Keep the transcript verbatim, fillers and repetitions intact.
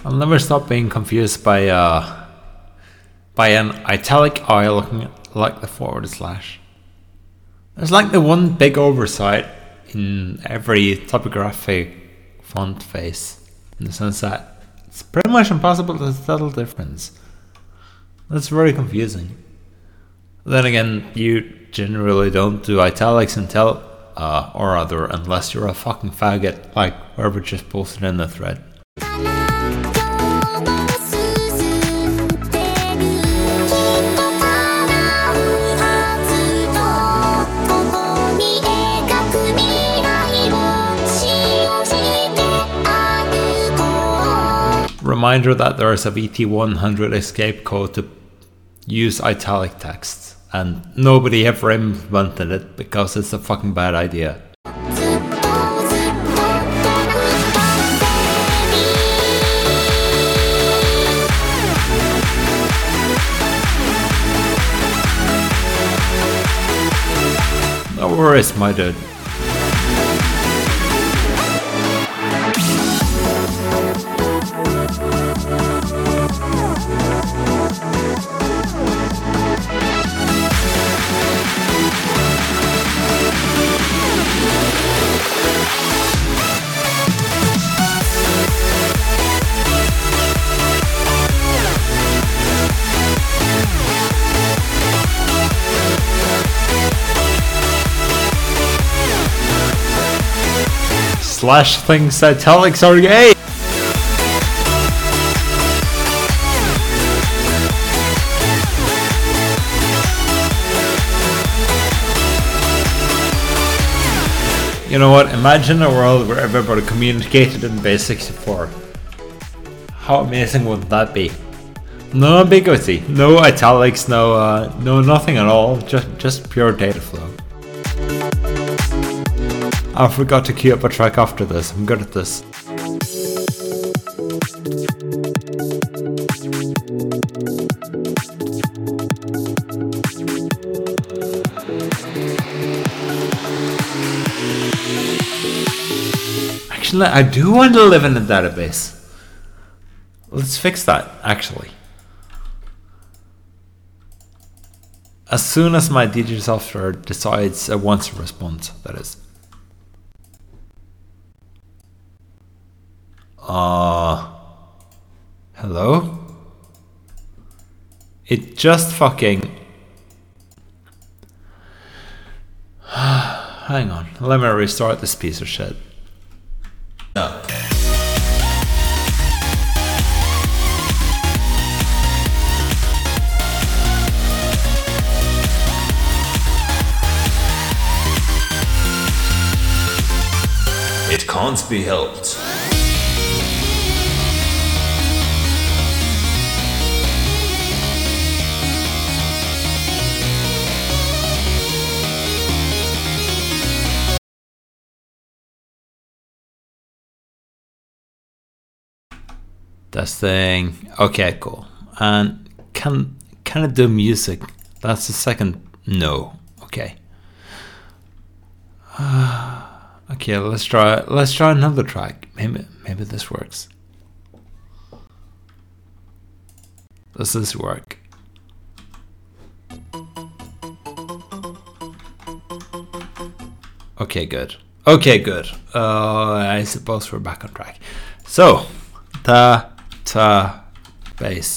I'll never stop being confused by uh by an italic I looking like the forward slash. There's like the one big oversight in every typographic font face, in the sense that it's pretty much impossible to tell the difference. That's very confusing. Then again, you generally don't do italics until uh, or other unless you're a fucking faggot like whoever just posted in the thread. Reminder that there is a V T one hundred escape code to use italic text, and nobody ever implemented it because it's a fucking bad idea. No worries, my dude. Slash thinks italics are gay. You know what? Imagine a world where everybody communicated in base sixty-four. How amazing would that be? No ambiguity, no italics, no uh, no nothing at all. Just just pure data flow. I forgot to queue up a track after this. I'm good at this. Actually, I do want to live in a database. Let's fix that, actually. As soon as my D J software decides it wants a response, that is. Uh, hello? It just fucking... Hang on, let me restart this piece of shit. No. It can't be helped. Testing. Okay, cool. And can can it do music? That's the second no. Okay. Uh, okay, let's try. Let's try another track. Maybe maybe this works. Does this work? Okay, good. Okay, good. Uh, I suppose we're back on track. So, ta ta bass.